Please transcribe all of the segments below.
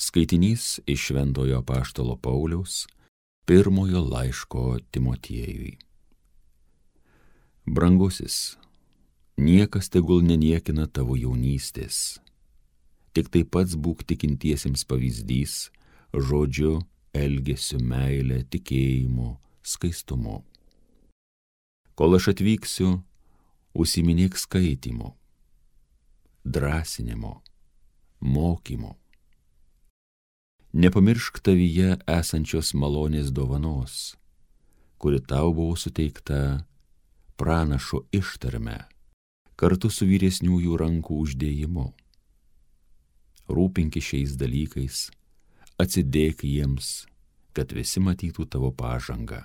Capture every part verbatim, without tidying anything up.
Skaitinys iš Šventojo apaštalo Pauliaus pirmojo laiško Timotiejui. Brangusis, niekas tegul neniekina tavo jaunystės. Tik taip pats būk tikintiesiems pavyzdys žodžiu, elgesiu, meile, tikėjimu, skaistumu. Kol aš atvyksiu, užsiminėk skaitymu, drąsinimo, mokymu. Nepamiršk tavyje esančios malonės dovanos, kuri tau buvo suteikta pranašo ištarme, kartu su vyresniųjų rankų uždėjimu. Rūpinki šiais dalykais, atsidėk jiems, kad visi matytų tavo pažangą.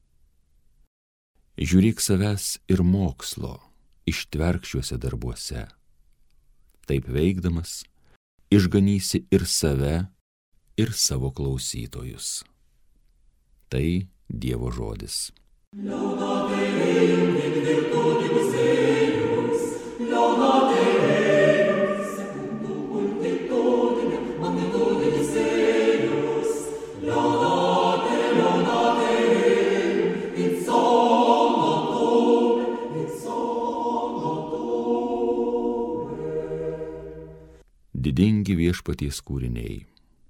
Žiūrėk savęs ir mokslo, ištverk šiuose darbuose. Taip veikdamas, išganysi ir save, ir savo klausytojus. Tai Dievo žodis. Laudate Deum in virtutibus eius, laudate Deum secundum multitudinem magnitudibus eius, laudate, laudate Deum in somnotum, in somnotum. Didingi Viešpaties kūriniai.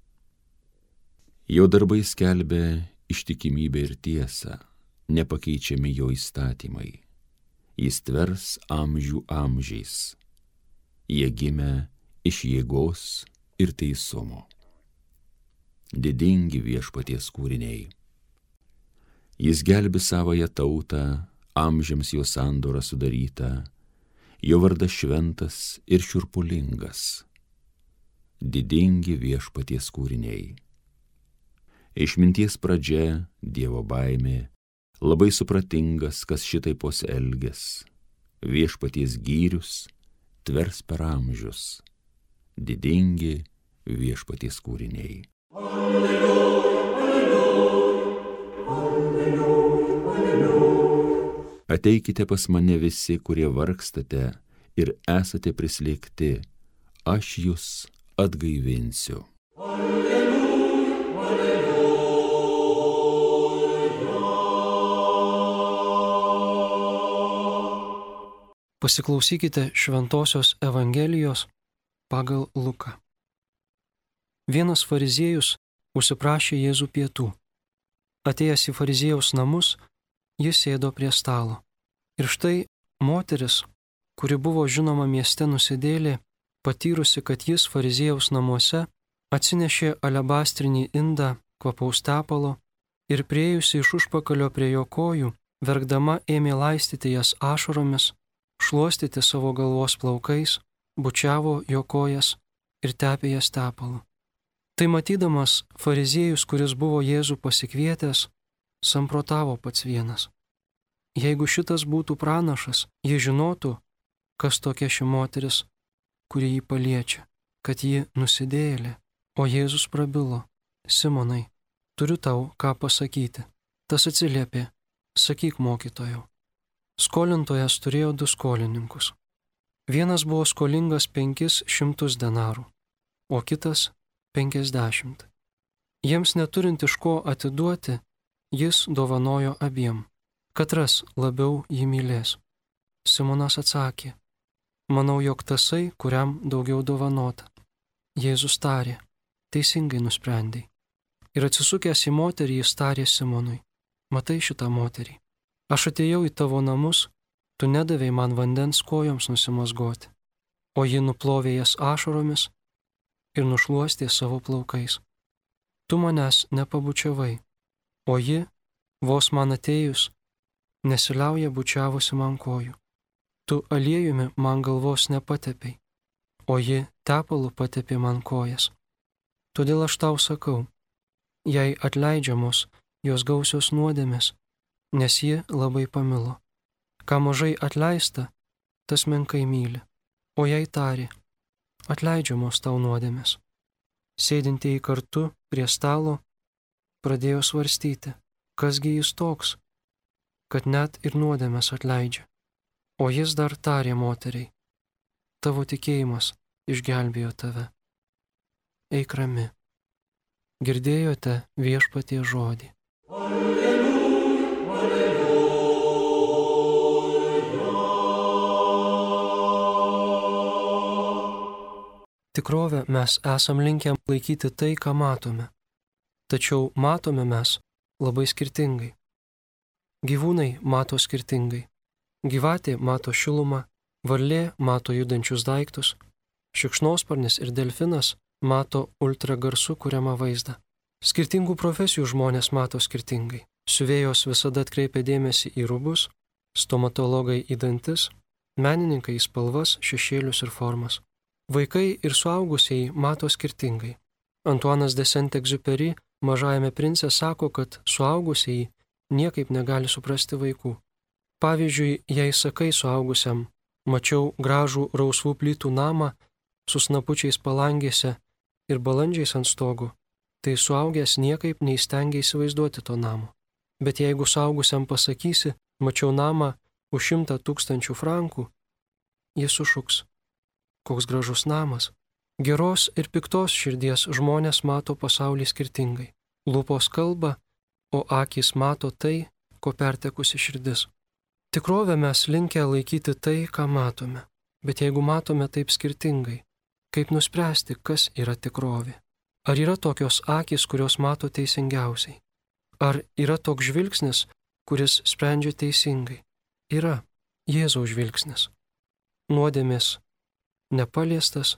Jo darbai skelbia ištikimybę ir tiesą, nepakeičiami jo įstatymai. Jis tvers amžių amžiais. Jie gimė iš jėgos ir teisumo. Didingi Viešpaties kūriniai. Jis gelbi savąją tautą, amžiams jo sandora sudaryta, jo vardas šventas ir šiurpulingas. Didingi Viešpaties kūriniai. Išminties pradžia, Dievo baimė, labai supratingas, kas šitaip elges. Viešpaties gyrius tvers per amžius. Didingi Viešpaties kūriniai. Alleluja, alleluja, alleluja, alleluja. Ateikite pas mane visi, kurie vargstate ir esate prislėgti, aš jus atgaivinsiu. Alleluja, alleluja. Pasiklausykite Šventosios Evangelijos pagal Luką. Vienas fariziejus užsiprašė Jėzų pietų. Atėjęs į fariziejaus namus, jis sėdo prie stalo. Ir štai moteris, kuri buvo žinoma mieste nusidėjėlė, patyrusi, kad jis fariziejaus namuose, atsinešė alebastrinį indą kvapaus tepalo ir priėjusi iš užpakalio prie jo kojų, verkdama ėmė laistyti jas ašaromis, šluostyti savo galvos plaukais, bučiavo jo kojas ir tepė jas tepalu. Tai matydamas fariziejus, kuris buvo Jėzų pasikvietęs, samprotavo pats vienas. Jeigu šitas būtų pranašas, jie žinotų, kas tokia ši moteris, kuri jį paliečia, kad ji nusidėjėlė. O Jėzus prabilo: Simonai, turiu tau ką pasakyti. Tas atsiliepė: sakyk, mokytojau. Skolintojas turėjo du skolininkus. Vienas buvo skolingas penkis šimtus denarų, o kitas penkiasdešimt. Jiems neturint iš ko atiduoti, jis dovanojo abiem. Katras labiau jį mylės? Simonas atsakė: manau, jog tasai, kuriam daugiau dovanota. Jėzus tarė: teisingai nusprendei. Ir atsisukęs į moterį, jis tarė Simonui: matai šitą moterį? Aš atėjau į tavo namus, tu nedavei man vandens kojoms nusimazgoti, o ji nuplovė jas ašaromis ir nušluostė savo plaukais. Tu manęs nepabučiavai, o ji, vos man atėjus, nesiliauja bučiavusi man kojų. Tu aliejumi man galvos nepatepei, o ji tepalu patepė man kojas. Todėl aš tau sakau, jei atleidžiamos jos gausios nuodėmės, nes ji labai pamilo. Ką mažai atleista, tas menkai myli. O jai tarė: atleidžiamos tau nuodėmės. Sėdintieji kartu prie stalo pradėjo svarstyti, kasgi jis toks, kad net ir nuodėmės atleidžia. O jis dar tarė moteriai: tavo tikėjimas išgelbėjo tave. Eik rami, Girdėjote Viešpaties žodį. Tikrovę mes esam linkę laikyti tai, ką matome. Tačiau matome mes labai skirtingai. Gyvūnai mato skirtingai. Gyvatė mato šilumą, varlė mato judančius daiktus, šikšnosparnis ir delfinas mato ultragarsu kuriamą vaizdą. Skirtingų profesijų žmonės mato skirtingai. Siuvėjos visada atkreipia dėmesį į rūbus, stomatologai į dantis, menininkai į spalvas, šešėlius ir formas. Vaikai ir suaugusieji mato skirtingai. Antuanas de Saint-Exupéry Mažajame prince sako, kad suaugusieji niekaip negali suprasti vaikų. Pavyzdžiui, jei sakai suaugusiam, mačiau gražų rausvų plytų namą su snapučiais palangėse ir balandžiais ant stogų, tai suaugęs niekaip neįstengia įsivaizduoti to namo. Bet jeigu suaugusiam pasakysi, mačiau namą už šimtą tūkstančių frankų, jis sušuks. Koks gražus namas. Geros ir piktos širdies žmonės mato pasaulį skirtingai. Lūpos kalba, o akys mato tai, ko pertekusi širdis. Tikrovę mes linkę laikyti tai, ką matome. Bet jeigu matome taip skirtingai, kaip nuspręsti, kas yra tikrovė? Ar yra tokios akys, kurios mato teisingiausiai? Ar yra toks žvilgsnis, kuris sprendžia teisingai? Yra Jėzaus žvilgsnis. Nuodėmės nepaliestas,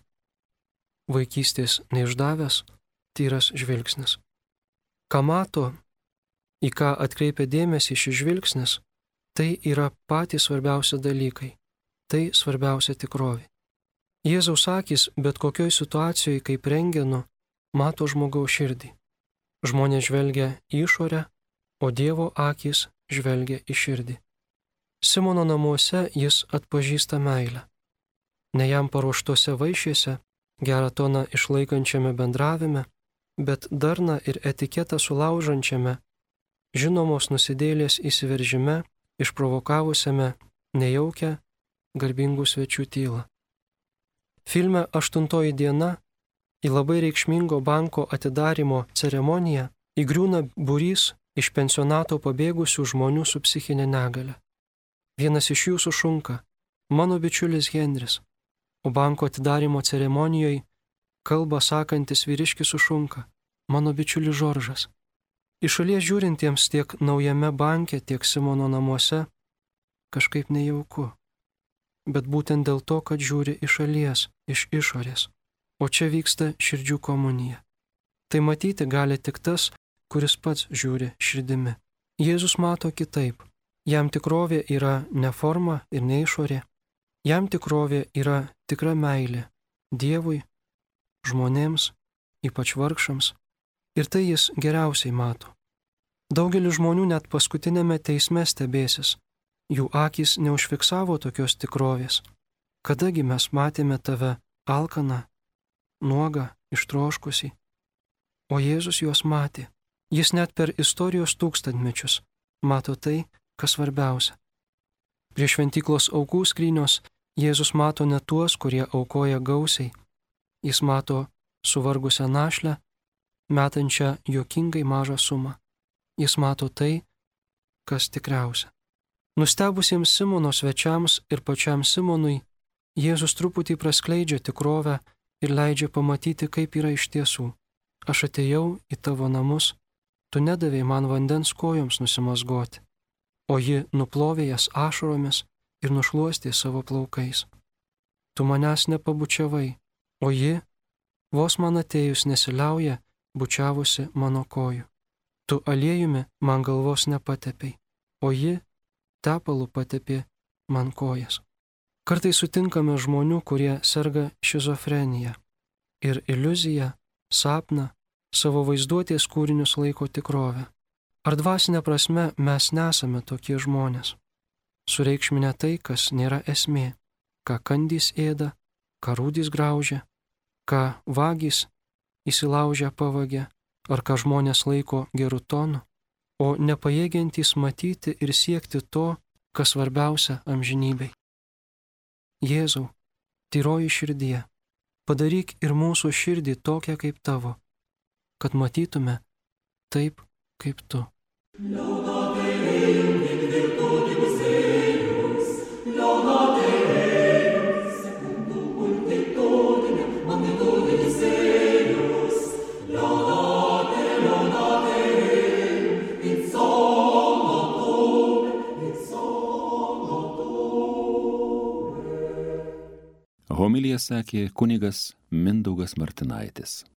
vaikystės neišdavęs, tyras žvilgsnis. Ką mato, į ką atkreipia dėmesį šis žvilgsnis, tai yra patys svarbiausi dalykai, tai svarbiausia tikrovė. Jėzaus akys bet kokioj situacijoje kaip rentgenu mato žmogaus širdį. Žmonės žvelgia į išorę, o Dievo akys žvelgia į širdį. Simono namuose jis atpažįsta meilę. Ne jam paruoštose vaišėse, gerą toną išlaikančiame bendravime, bet darną ir etiketą sulaužančiame, žinomos nusidėlės įsiveržime, išprovokavusiame nejaukę, garbingų svečių tylą. Filme Aštuntoji diena į labai reikšmingo banko atidarimo ceremoniją įgriūna būrys iš pensionato pabėgusių žmonių su psichinė negalia. Vienas iš jų sušunka: mano bičiulis Henris. O banko atidarimo ceremonijoje kalbą sakantis vyriškis sušunka: mano bičiulis Žoržas. Iš šalies žiūrintiems tiek naujame banke, tiek Simono namuose kažkaip nejauku. Bet būtent dėl to, kad žiūri iš šalies, iš išorės. O čia vyksta širdžių komunija. Tai matyti gali tik tas, kuris pats žiūri širdimi. Jėzus mato kitaip. Jam tikrovė yra ne forma ir ne išorė. Jam tikrovė yra tikra meilė Dievui, žmonėms, ypač vargšams. Ir tai jis geriausiai mato. Daugelis žmonių net paskutinėme teisme stebėsis. Jų akys neužfiksavo tokios tikrovės. Kadagi mes matėme tave alkaną, nuogą, ištroškusį. O Jėzus juos matė. Jis net per istorijos tūkstantmečius mato tai, kas svarbiausia. Prie šventyklos aukų skrynios Jėzus mato ne tuos, kurie aukoja gausiai. Jis mato suvargusią našlę, metančią juokingai mažą sumą. Jis mato tai, kas tikriausia. Nustebusiems Simono svečiams ir pačiam Simonui Jėzus truputį praskleidžia tikrovę ir leidžia pamatyti, kaip yra iš tiesų. Aš atėjau į tavo namus, tu nedavei man vandens kojoms nusimazgoti, o ji nuplovė jas ašaromis ir nušluostė savo plaukais. Tu manęs nepabučiavai, o ji, vos man atėjus, nesiliauja bučiavusi mano kojų. Tu aliejumi man galvos nepatepei, o ji tepalu patepė man kojas. Kartais sutinkame žmonių, kurie serga šizofrenija ir iliuziją, sapną, savo vaizduotės kūrinius laiko tikrovę. Ar dvasinė prasme mes nesame tokie žmonės? Sureikšminę tai, kas nėra esmė, ką kandys ėda, ką rūdys graužia, ką vagys įsilaužę pavagė, ar ką žmonės laiko gerų tonų, o nepajėgiantys matyti ir siekti to, kas svarbiausia amžinybei. Jėzau, tyroji širdie, padaryk ir mūsų širdį tokią kaip tavo. kad matytume taip, kaip tu. Homiliją sakė kunigas Mindaugas Martinaitis.